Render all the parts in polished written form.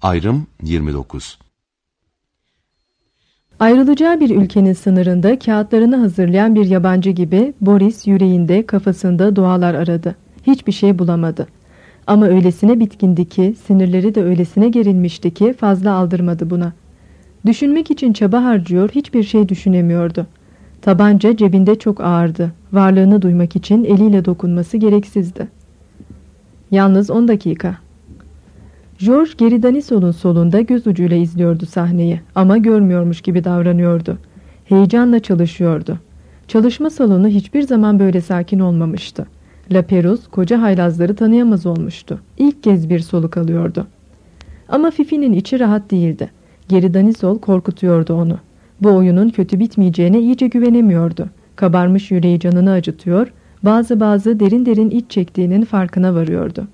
Ayrım 29. Ayrılacağı bir ülkenin sınırında kağıtlarını hazırlayan bir yabancı gibi Boris yüreğinde, kafasında dualar aradı. Hiçbir şey bulamadı. Ama öylesine bitkindi ki, sinirleri de öylesine gerilmişti ki fazla aldırmadı buna. Düşünmek için çaba harcıyor, hiçbir şey düşünemiyordu. Tabanca cebinde çok ağırdı. Varlığını duymak için eliyle dokunması gereksizdi. Yalnız 10 dakika. George Geridanisol'un solunda göz ucuyla izliyordu sahneyi ama görmüyormuş gibi davranıyordu. Heyecanla çalışıyordu. Çalışma salonu hiçbir zaman böyle sakin olmamıştı. Lapérouse koca haylazları tanıyamaz olmuştu. İlk kez bir soluk alıyordu. Ama Fifi'nin içi rahat değildi. Geridanisol korkutuyordu onu. Bu oyunun kötü bitmeyeceğine iyice güvenemiyordu. Kabarmış yüreği canını acıtıyor, bazı derin derin iç çektiğinin farkına varıyordu.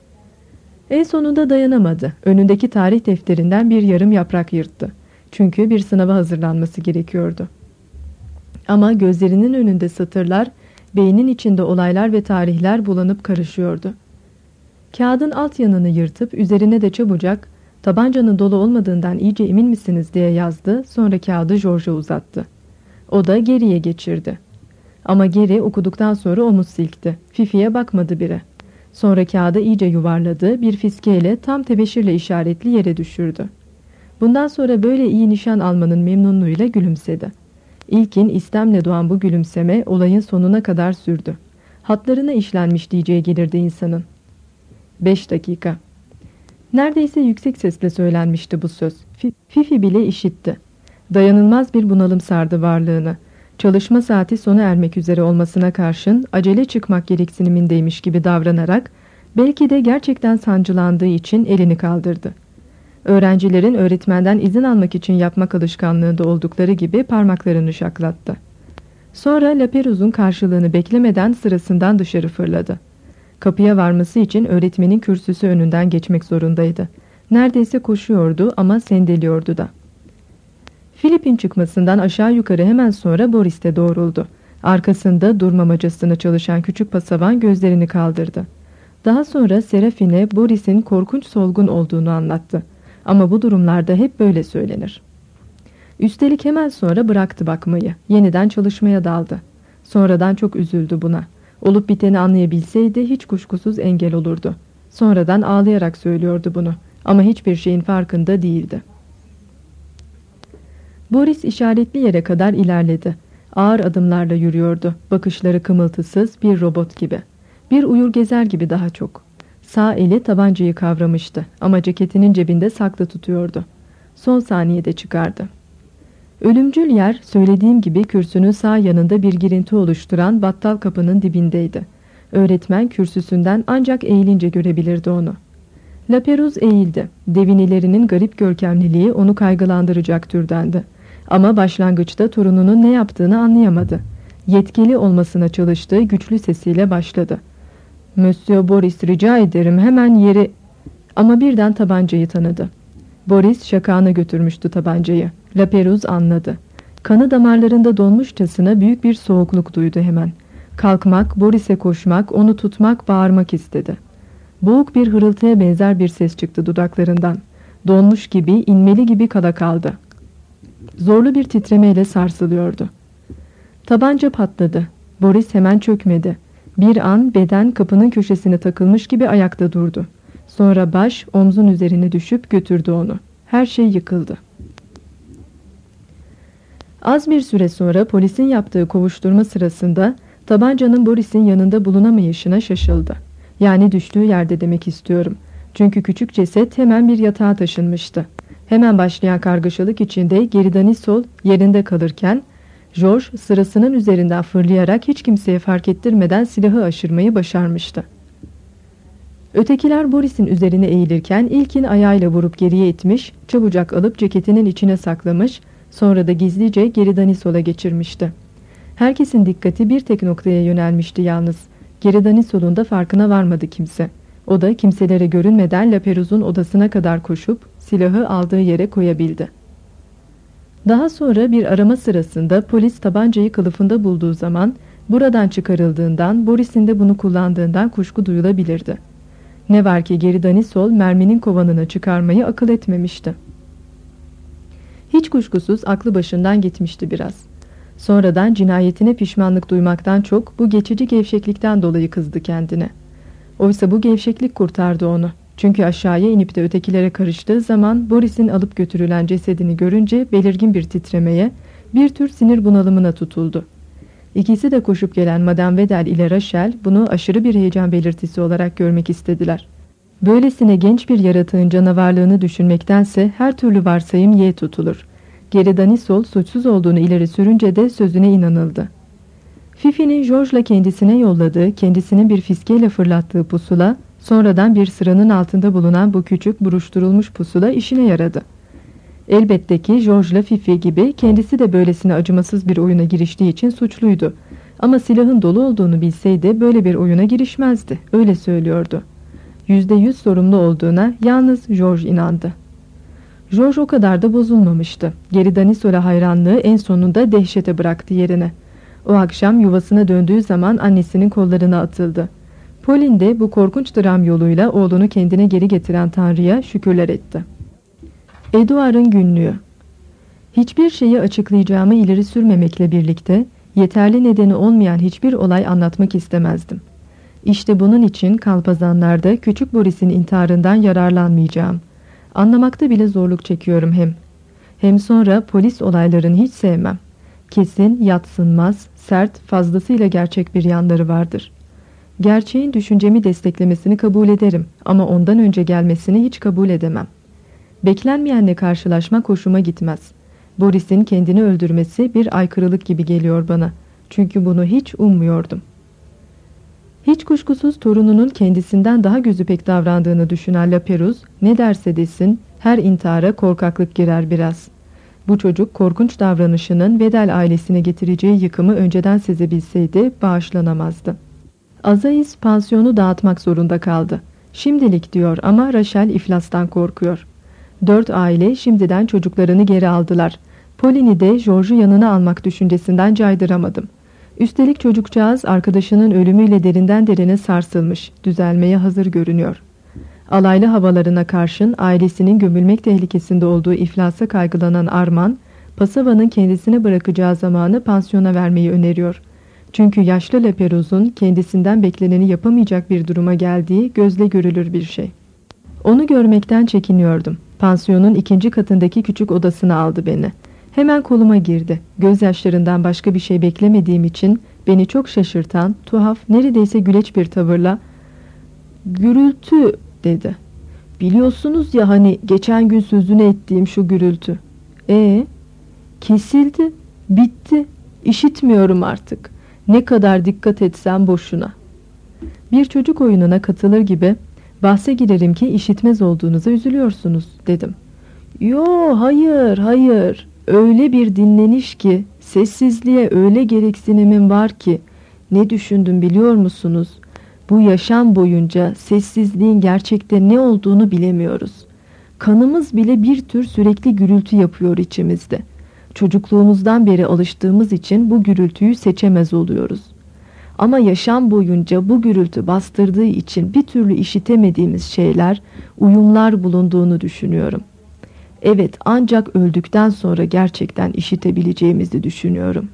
En sonunda dayanamadı. Önündeki tarih defterinden bir yarım yaprak yırttı. Çünkü bir sınava hazırlanması gerekiyordu. Ama gözlerinin önünde satırlar, beynin içinde olaylar ve tarihler bulanıp karışıyordu. Kağıdın alt yanını yırtıp üzerine de çabucak "Tabancanın dolu olmadığından iyice emin misiniz?" diye yazdı. Sonra kağıdı George'a uzattı. O da geriye geçirdi. Ama geri okuduktan sonra omuz silkti. Fifi'ye bakmadı bile. Sonra kağıdı iyice yuvarladı, bir fiskeyle tam tebeşirle işaretli yere düşürdü. Bundan sonra böyle iyi nişan almanın memnunluğuyla gülümsedi. İlkin istemle doğan bu gülümseme olayın sonuna kadar sürdü. Hatlarına işlenmiş diyeceği gelirdi insanın. 5 dakika. Neredeyse yüksek sesle söylenmişti bu söz. Fifi bile işitti. Dayanılmaz bir bunalım sardı varlığını. Çalışma saati sona ermek üzere olmasına karşın acele çıkmak gereksinimindeymiş gibi davranarak belki de gerçekten sancılandığı için elini kaldırdı. Öğrencilerin öğretmenden izin almak için yapmak alışkanlığında oldukları gibi parmaklarını şaklattı. Sonra Lapérouse'un karşılığını beklemeden sırasından dışarı fırladı. Kapıya varması için öğretmenin kürsüsü önünden geçmek zorundaydı. Neredeyse koşuyordu ama sendeliyordu da. Philip'in çıkmasından aşağı yukarı hemen sonra Boris de doğruldu. Arkasında durmamacasına çalışan küçük pasavan gözlerini kaldırdı. Daha sonra Serafine Boris'in korkunç solgun olduğunu anlattı. Ama bu durumlarda hep böyle söylenir. Üstelik hemen sonra bıraktı bakmayı. Yeniden çalışmaya daldı. Sonradan çok üzüldü buna. Olup biteni anlayabilseydi hiç kuşkusuz engel olurdu. Sonradan ağlayarak söylüyordu bunu. Ama hiçbir şeyin farkında değildi. Boris işaretli yere kadar ilerledi. Ağır adımlarla yürüyordu. Bakışları kımıltısız, bir robot gibi. Bir uyur gezer gibi daha çok. Sağ eli tabancayı kavramıştı ama ceketinin cebinde saklı tutuyordu. Son saniyede çıkardı. Ölümcül yer, söylediğim gibi kürsünün sağ yanında bir girinti oluşturan battal kapının dibindeydi. Öğretmen kürsüsünden ancak eğilince görebilirdi onu. Lapérouse eğildi. Devinilerinin garip görkemliliği onu kaygılandıracak türdendi. Ama başlangıçta torununun ne yaptığını anlayamadı. Yetkili olmasına çalıştığı güçlü sesiyle başladı. "Monsieur Boris, rica ederim hemen yeri..." Ama birden tabancayı tanıdı. Boris şakağına götürmüştü tabancayı. Lapérouse anladı. Kanı damarlarında donmuşçasına büyük bir soğukluk duydu hemen. Kalkmak, Boris'e koşmak, onu tutmak, bağırmak istedi. Boğuk bir hırıltıya benzer bir ses çıktı dudaklarından. Donmuş gibi, inmeli gibi kala kaldı. Zorlu bir titremeyle sarsılıyordu. Tabanca patladı. Boris hemen çökmedi. Bir an beden kapının köşesine takılmış gibi ayakta durdu. Sonra baş omzun üzerine düşüp götürdü onu. Her şey yıkıldı. Az bir süre sonra polisin yaptığı kovuşturma sırasında tabancanın Boris'in yanında bulunamayışına şaşıldı. Yani düştüğü yerde demek istiyorum. Çünkü küçük ceset hemen bir yatağa taşınmıştı. Hemen başlayan kargaşalık içinde Geridanisol yerinde kalırken George sırasının üzerinden fırlayarak hiç kimseye fark ettirmeden silahı aşırmayı başarmıştı. Ötekiler Boris'in üzerine eğilirken ilkin ayağıyla vurup geriye itmiş, çabucak alıp ceketinin içine saklamış, sonra da gizlice Geridanisol'a geçirmişti. Herkesin dikkati bir tek noktaya yönelmişti yalnız. Geridanisol'un da farkına varmadı kimse. O da kimselere görünmeden Lapérouse'un odasına kadar koşup silahı aldığı yere koyabildi. Daha sonra bir arama sırasında polis tabancayı kılıfında bulduğu zaman buradan çıkarıldığından, Boris'in de bunu kullandığından kuşku duyulabilirdi. Ne var ki Geridanisol merminin kovanına çıkarmayı akıl etmemişti. Hiç kuşkusuz aklı başından gitmişti biraz. Sonradan cinayetine pişmanlık duymaktan çok bu geçici gevşeklikten dolayı kızdı kendine. Oysa bu gevşeklik kurtardı onu. Çünkü aşağıya inip de ötekilere karıştığı zaman Boris'in alıp götürülen cesedini görünce belirgin bir titremeye, bir tür sinir bunalımına tutuldu. İkisi de koşup gelen Madame Vedel ile Rachel bunu aşırı bir heyecan belirtisi olarak görmek istediler. Böylesine genç bir yaratığın canavarlığını düşünmektense her türlü varsayım ye tutulur. Geridanisol suçsuz olduğunu ileri sürünce de sözüne inanıldı. Fifi'nin George'la kendisine yolladığı, kendisinin bir fiskeyle fırlattığı pusula, sonradan bir sıranın altında bulunan bu küçük buruşturulmuş pusula işine yaradı. Elbette ki George'la Fifi gibi kendisi de böylesine acımasız bir oyuna giriştiği için suçluydu. Ama silahın dolu olduğunu bilseydi böyle bir oyuna girişmezdi, öyle söylüyordu. %100 sorumlu olduğuna yalnız George inandı. George o kadar da bozulmamıştı. Geridanisol'a hayranlığı en sonunda dehşete bıraktı yerine. O akşam yuvasına döndüğü zaman annesinin kollarına atıldı. Pauline de bu korkunç dram yoluyla oğlunu kendine geri getiren Tanrı'ya şükürler etti. Edouard'ın günlüğü. Hiçbir şeyi açıklayacağımı ileri sürmemekle birlikte yeterli nedeni olmayan hiçbir olay anlatmak istemezdim. İşte bunun için kalpazanlarda küçük Boris'in intiharından yararlanmayacağım. Anlamakta bile zorluk çekiyorum hem. Hem sonra polis olaylarını hiç sevmem. Kesin, yadsınmaz, sert, fazlasıyla gerçek bir yanları vardır. Gerçeğin düşüncemi desteklemesini kabul ederim ama ondan önce gelmesini hiç kabul edemem. Beklenmeyenle karşılaşmak hoşuma gitmez. Boris'in kendini öldürmesi bir aykırılık gibi geliyor bana. Çünkü bunu hiç ummuyordum. Hiç kuşkusuz torununun kendisinden daha gözü pek davrandığını düşünen Lapérouse, ne derse desin her intihara korkaklık girer biraz. Bu çocuk korkunç davranışının Vedel ailesine getireceği yıkımı önceden sezebilseydi bağışlanamazdı. Azaiz pansiyonu dağıtmak zorunda kaldı. Şimdilik diyor ama Rachel iflastan korkuyor. 4 aile şimdiden çocuklarını geri aldılar. Pauline'i de George'u yanına almak düşüncesinden caydıramadım. Üstelik çocukcağız arkadaşının ölümüyle derinden derine sarsılmış, düzelmeye hazır görünüyor. Alaylı havalarına karşın ailesinin gömülmek tehlikesinde olduğu iflasa kaygılanan Armand, Pasava'nın kendisine bırakacağı zamanı pansiyona vermeyi öneriyor. Çünkü yaşlı Lapérouse'un kendisinden bekleneni yapamayacak bir duruma geldiği gözle görülür bir şey. Onu görmekten çekiniyordum. Pansiyonun 2. katındaki küçük odasına aldı beni. Hemen koluma girdi. Gözyaşlarından başka bir şey beklemediğim için beni çok şaşırtan, tuhaf, neredeyse güleç bir tavırla "Gürültü" dedi. "Biliyorsunuz ya hani geçen gün sözünü ettiğim şu gürültü. Kesildi, bitti, işitmiyorum artık. Ne kadar dikkat etsem boşuna." Bir çocuk oyununa katılır gibi "Bahse girerim ki işitmez olduğunuza üzülüyorsunuz" dedim. "Yo, hayır. Öyle bir dinleniş ki, sessizliğe öyle gereksinimim var ki, ne düşündüm biliyor musunuz? Bu yaşam boyunca sessizliğin gerçekte ne olduğunu bilemiyoruz. Kanımız bile bir tür sürekli gürültü yapıyor içimizde. Çocukluğumuzdan beri alıştığımız için bu gürültüyü seçemez oluyoruz. Ama yaşam boyunca bu gürültü bastırdığı için bir türlü işitemediğimiz şeyler, uyumlar bulunduğunu düşünüyorum. Evet, ancak öldükten sonra gerçekten işitebileceğimizi düşünüyorum."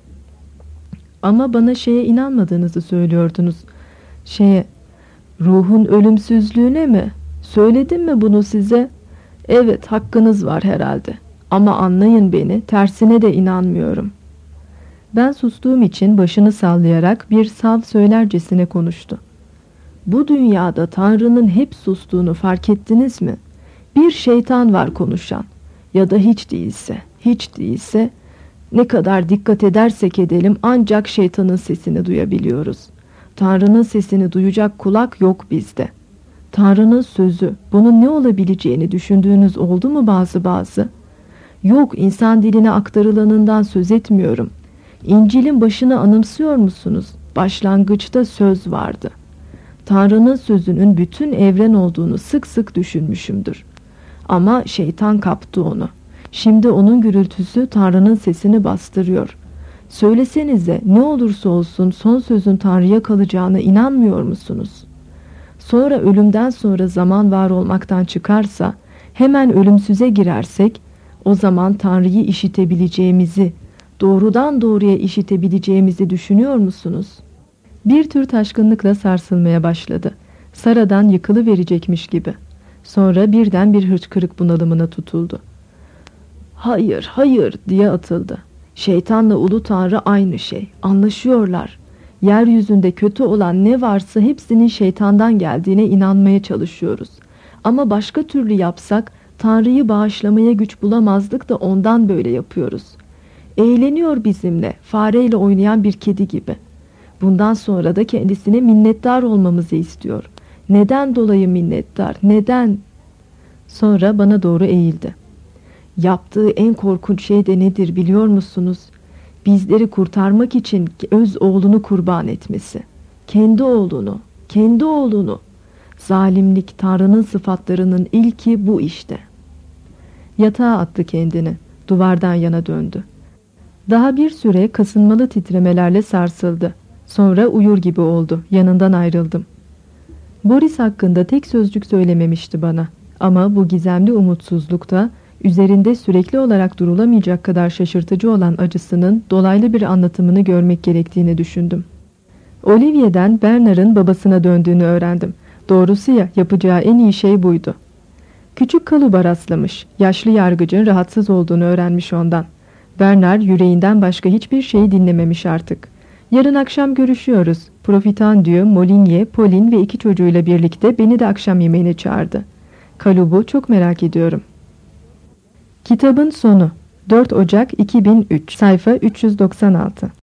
"Ama bana şeye inanmadığınızı söylüyordunuz. Ruhun ölümsüzlüğüne mi? Söyledim mi bunu size?" "Evet, hakkınız var herhalde. Ama anlayın beni, tersine de inanmıyorum." Ben sustuğum için başını sallayarak bir sal söylercesine konuştu. "Bu dünyada Tanrı'nın hep sustuğunu fark ettiniz mi? Bir şeytan var konuşan. Ya da hiç değilse ne kadar dikkat edersek edelim ancak şeytanın sesini duyabiliyoruz. Tanrı'nın sesini duyacak kulak yok bizde. Tanrı'nın sözü, bunun ne olabileceğini düşündüğünüz oldu mu bazı? Yok, insan diline aktarılanından söz etmiyorum. İncil'in başını anımsıyor musunuz? Başlangıçta söz vardı. Tanrı'nın sözünün bütün evren olduğunu sık sık düşünmüşümdür. Ama şeytan kaptı onu. Şimdi onun gürültüsü Tanrı'nın sesini bastırıyor. Söylesenize, ne olursa olsun son sözün Tanrı'ya kalacağına inanmıyor musunuz? sonra ölümden sonra zaman var olmaktan çıkarsa, hemen ölümsüze girersek, o zaman Tanrı'yı işitebileceğimizi, doğrudan doğruya işitebileceğimizi düşünüyor musunuz? Bir tür taşkınlıkla sarsılmaya başladı. Saradan yıkılıverecekmiş gibi. Sonra birden bir hıçkırık bunalımına tutuldu. "Hayır, hayır!" diye atıldı. "Şeytanla Ulu Tanrı aynı şey. Anlaşıyorlar. Yeryüzünde kötü olan ne varsa hepsinin şeytandan geldiğine inanmaya çalışıyoruz. Ama başka türlü yapsak Tanrı'yı bağışlamaya güç bulamazdık da ondan böyle yapıyoruz. Eğleniyor bizimle, fareyle oynayan bir kedi gibi. Bundan sonra da kendisine minnettar olmamızı istiyor. Neden dolayı minnettar? Neden?" Sonra bana doğru eğildi. "Yaptığı en korkunç şey de nedir biliyor musunuz? Bizleri kurtarmak için öz oğlunu kurban etmesi. Kendi oğlunu, kendi oğlunu. Zalimlik Tanrı'nın sıfatlarının ilki bu işte." Yatağa attı kendini. Duvardan yana döndü. Daha bir süre kasınmalı titremelerle sarsıldı. Sonra uyur gibi oldu. Yanından ayrıldım. Boris hakkında tek sözcük söylememişti bana. Ama bu gizemli umutsuzlukta üzerinde sürekli olarak durulamayacak kadar şaşırtıcı olan acısının dolaylı bir anlatımını görmek gerektiğini düşündüm. Olivier'den Bernard'ın babasına döndüğünü öğrendim. Doğrusu ya, yapacağı en iyi şey buydu. Küçük kaluba rastlamış. Yaşlı yargıcın rahatsız olduğunu öğrenmiş ondan. Bernard yüreğinden başka hiçbir şey dinlememiş artık. "Yarın akşam görüşüyoruz. Profitandieu, Moligny, Pauline ve 2 çocuğuyla birlikte beni de akşam yemeğine çağırdı. Kalubu çok merak ediyorum." Kitabın sonu. 4 Ocak 2003, sayfa 396.